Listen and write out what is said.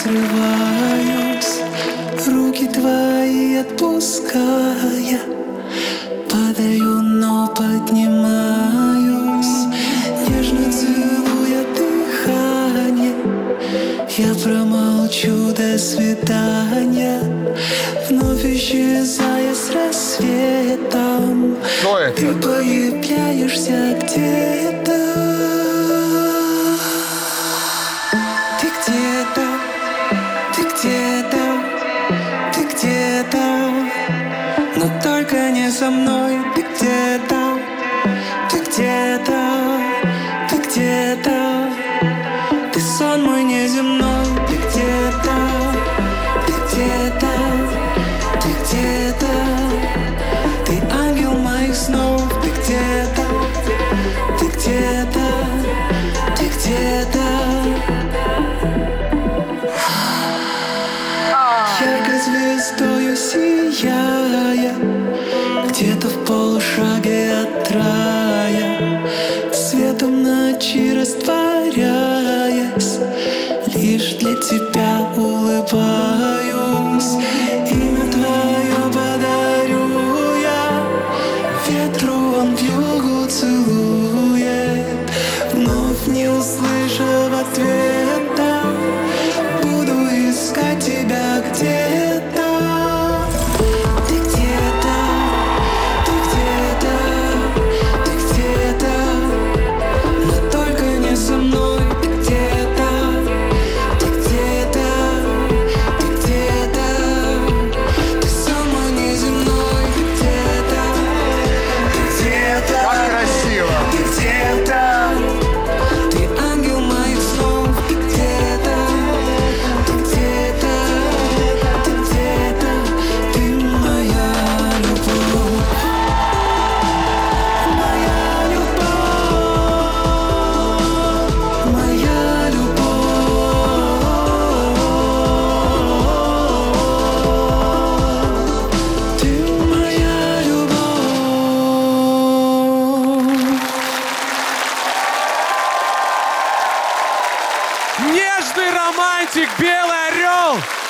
срываюсь, руки твои отпуская, падаю, но поднимаюсь, нежно целуя дыхание. Я промолчу до свидания, вновь исчезая с рассветом. Ты появляешься где-то. Ты где-то, ты где-то, ты где-то, но только не со мной. Ты где-то, ты где-то, ты где-то, ты сон мой неземной. Ты где-то, ты где-то, ты где-то, ты ангел моих снов. Ты где-то, ты где-то, ты где-то. Яркой звездою сияя, где-то в полушаге от рая, светом ночи растворяясь, лишь для тебя улыбаюсь. Имя твое подарю я ветру, он вьюгу целует, вновь не услышав ответа, буду искать тебя где-то. Ты где-то, ты где-то, ты где-то, но только не со мной. Ты где-то, ты где-то, ты где-то, ты самый неземной. Ты где-то, ты где-то, Как красиво! ты где-то, ты ангел моих снов. Ты где-то, ты где-то, ты где-то, ты моя любовь, моя любовь, моя любовь, ты моя любовь. Нежный романтик, Белый орел!